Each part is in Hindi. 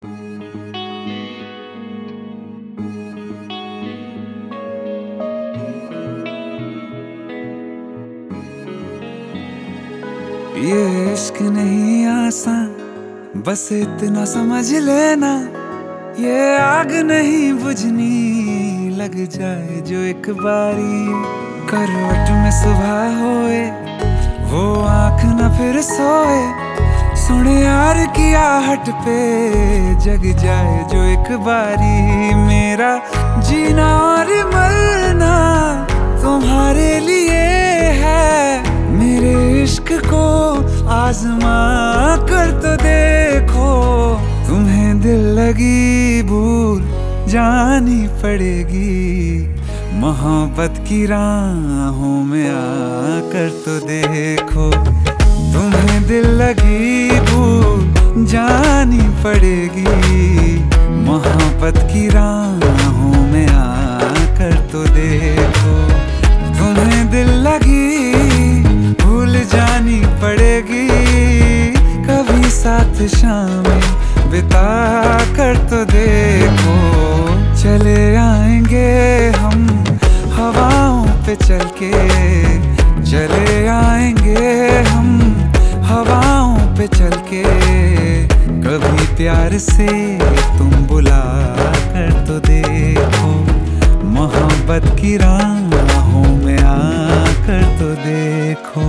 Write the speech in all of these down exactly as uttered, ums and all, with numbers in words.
ये इश्क नहीं आसान, बस इतना समझ लेना। ये आग नहीं बुझनी, लग जाए जो एक बारी। करवट में सुबह होए, वो आँख न फिर सोए। सुने यार की आहट पे, जग जाए जो एक बारी। मेरा जीना और मरना तुम्हारे लिए है। मेरे इश्क को आजमा कर तो देखो। तुम्हें दिल लगी भूल जानी पड़ेगी। मोहब्बत की राहों में आकर तो देखो। तुम्हें दिल लगी भूल जानी पड़ेगी। मोहब्बत की राहों में आकर तो देखो। तुम्हें दिल लगी भूल जानी पड़ेगी। कभी साथ शामें बिता कर तो देखो। चले आएंगे हम हवाओं पे चल के। चले आएंगे हम हवाओं पे चल के। कभी प्यार से तुम बुला कर तो देखो। मोहब्बत की राहों में आकर तो देखो।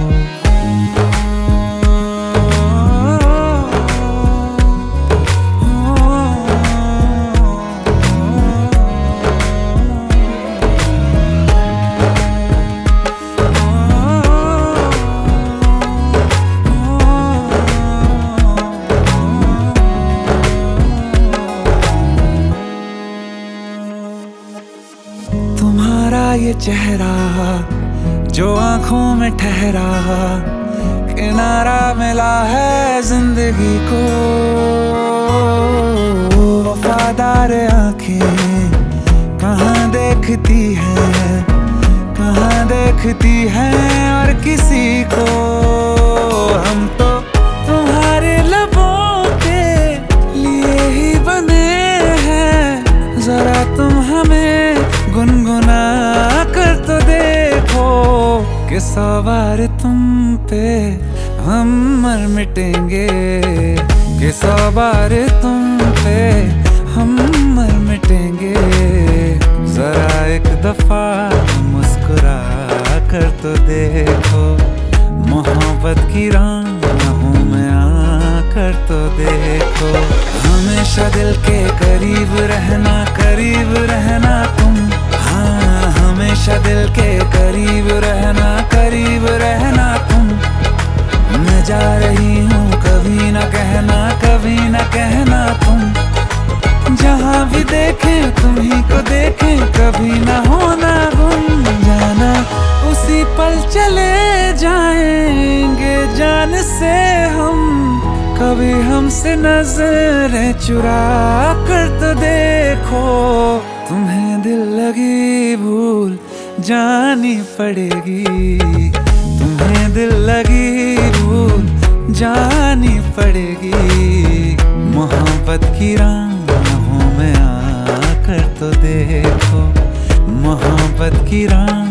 तुम्हारा ये चेहरा जो आंखों में ठहरा, किनारा मिला है जिंदगी को। वफादार आंखें कहाँ देखती हैं, कहाँ देखती हैं और किसी को। हम तो तुम्हारे लबों के लिए ही बने हैं। जरा तुम हमें गुनगुना कर तो देखो। कि सवार तुम पे हम मर मिटेंगे। कि सवार तुम पे हम मर मिटेंगे। जरा एक दफा मुस्कुरा कर तो देखो। मोहब्बत की राहों में आकर तो देखो। हमेशा दिल के करीब रहना, करीब रहना तुम। हाँ, हमेशा दिल के करीब रहना, करीब रहना तुम। मैं जा रही हूँ कभी न कहना, कभी न कहना तुम। जहाँ भी देखें तुम्ही को देखें, कभी न होना गुम जाना। उसी पल चले जाएंगे जान से हम। कभी हमसे नजरें चुरा कर तो देखो। तुम्हें दिल लगी भूल जानी पड़ेगी। तुम्हें दिल लगी भूल जानी पड़ेगी। मोहब्बत की राहों में आकर तो देखो। मोहब्बत की राह